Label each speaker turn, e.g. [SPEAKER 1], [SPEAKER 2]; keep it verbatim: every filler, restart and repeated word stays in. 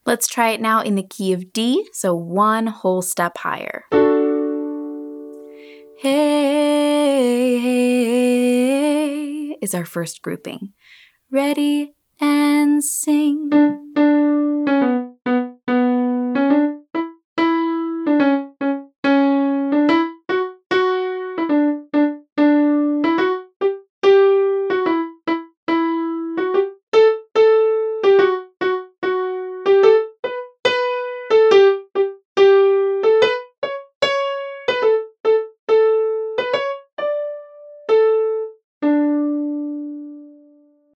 [SPEAKER 1] Let's try it now in the key of D, so one whole step higher. Hey, hey is our first grouping. Ready and sing.